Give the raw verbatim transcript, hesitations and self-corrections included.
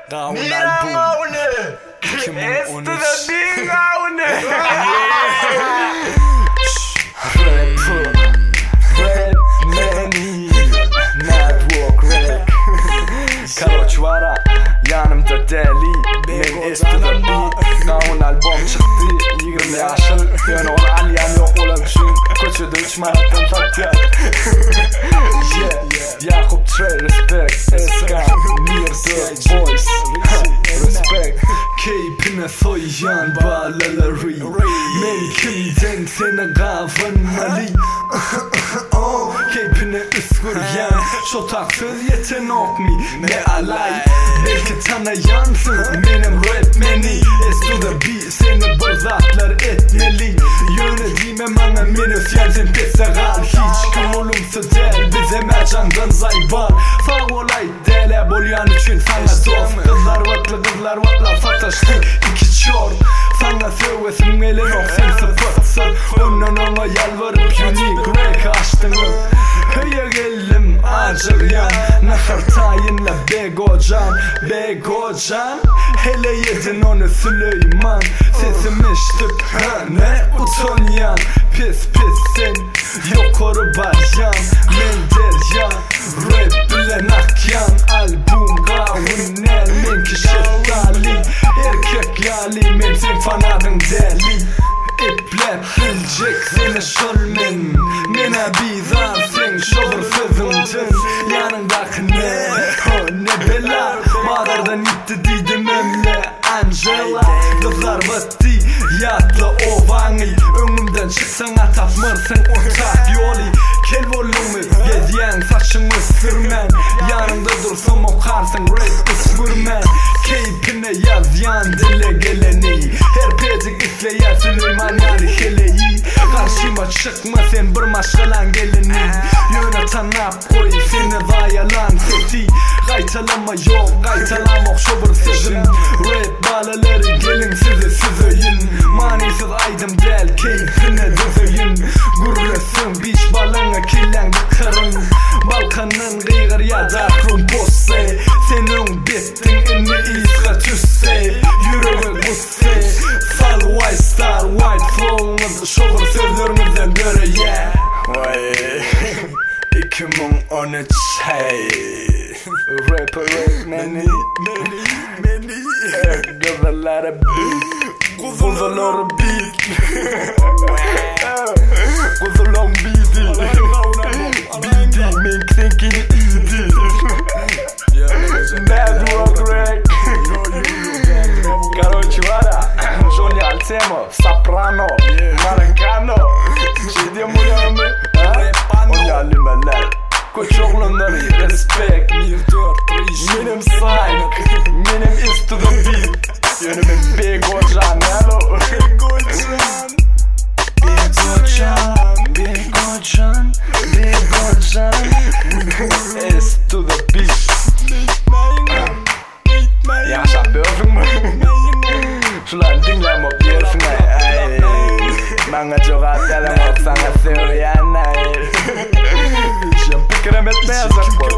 Gaun album iki bin on üç Rap Rap Meni Network Rap Karoçvara yanımda deli Men istedim bir Gaun album çıktı yirmi yaşın Yani onu alyan yok olan için Koçuda üç manattan faktiyat Yakup Trey respect Eska Mirdo Boys Respect Keyfine soyan bağlaları Men kimden seni kavanmalı Keyfine ıskuryan Şotak söz yeten ok mi Ne alay Belki tanıyansın Benim rap meni Es to the beat Seni bırzatlar etmeli Yönetime bana menüs yerden pesegal Hiç kim olumsuz del Bize mercandan zaybar Sağ olay dele bolyan için sana dost Kızlar vatlı kızlar vatlar sataştı iki çor Sana sövesin elin ok sen sıfırsın Ondan ona yalvarıp unique rank açtınız Hıya geldim acır yan Nahartayinle begocan Begocan Hele yedin onu Süleyman Sesim iştip ne utanyan Pis pis sen Yokoru baryan Men deryan Rap bilen akyan Album gavun el Men kişiftali Erkek yali Men sen fanadın deli İplep bilecek seni şölmen Mena bizan sen şovur sözümdün Yanındaki ne o ne bela Mağdardan itti dedim emle Angela Kızlar battı yatlı ovanı Önümden çıksan atapmırsın ortak yolu Kel volümü geziyen saçını sürmen Yanında dursun okarsın rap ısvırmen Keyfine yazyan dile geleni Her pecik ifleyen Süleyman yani heleyi Karşıma çıkma sen bir maşgalan geleni Yöneten ap koy seni vayalan sesi Gaytalama yok gaytalamak şobur sözüm Rap balaları gelin size süzeyim Manisiz aydım del keyfine düzeyim Gurlesin biş balana killen karın Balkanın gıyır ya da rumposse Senin bittin inni izga tüsse Yüreğe gusse Sal white star white flow'un şovur sözlerimizden göre yeah Vay iki bin on üç hey Rapper rap meni Meni Kuzuları beat Kuzuları beat Kuzulan beat'i Beat'i men thinking easy Network rap Karoçvara Johnny Altemo Soprano Maracano Şey diye mulyanı Onya limeler Koç oğlanları respect Benim psych Benim is to the beat Yönümün Begocan hello Begocan Begocan Begocan Begocan is to the beat Yaşa böfün mü? Şulan dinlem o bierfin ay Bana çok atlerim ol sana söyleyen ay Şem pikrem etmeyecek bu